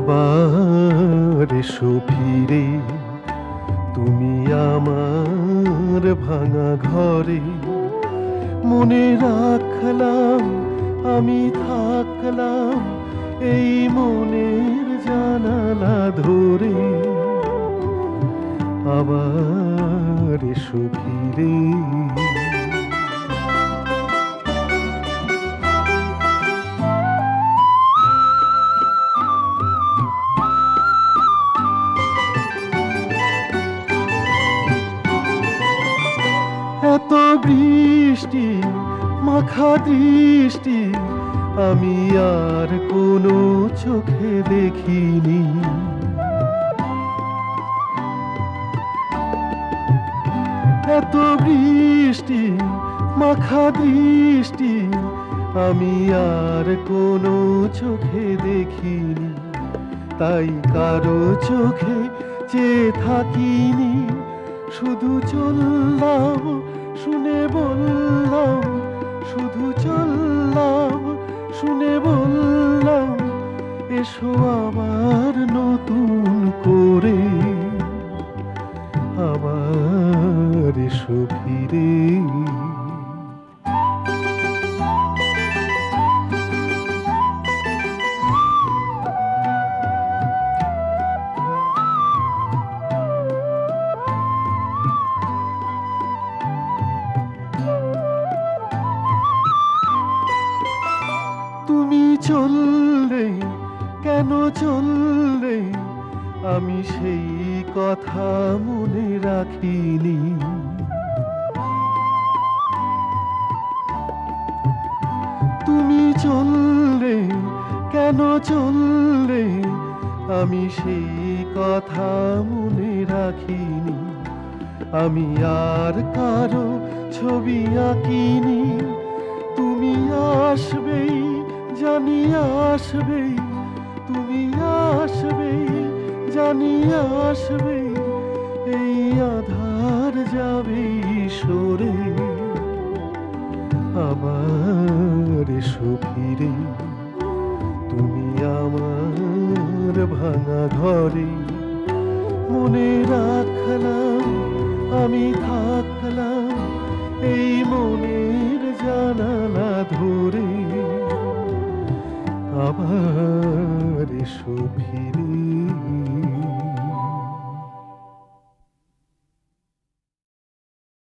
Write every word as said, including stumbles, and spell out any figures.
আবার এসো ফিরে তুমি আমার ভাঙা ঘরে। মনে রাখলাম আমি থাকলাম এই মনের জানালা ধরে। আবার এসো ফিরে। এত বৃষ্টি মাখা দৃষ্টি আমি আর কোনো চোখে দেখিনি। এত বৃষ্টি মাখা দৃষ্টি আমি আর কোনো চোখে দেখিনি। তাই কারো চোখে চেয়ে থাকিনি, শুধু চললাম শুনে বললাম, শুধু চললাম শুনে বললাম এসো আবার নতুন করে। আবার এসো ফিরে। তুমি চললে কেন চললে আমি সেই কথা মনে রাখিনি। তুমি চললে কেন চললে আমি সেই কথা মনে রাখিনি। আমি আর কারো ছবি আঁকিনি, তুমি আসবেই জানি আসবেই, তুমি আসবেই জানি আসবেই, এই আধার যাবে সরে। আবার এসো ফিরে তুমি আমার ভাঙা ঘরে। মনে রাখলাম আমি থাকলাম এই মনের জানালা ধরে। আবার এসো ফিরে।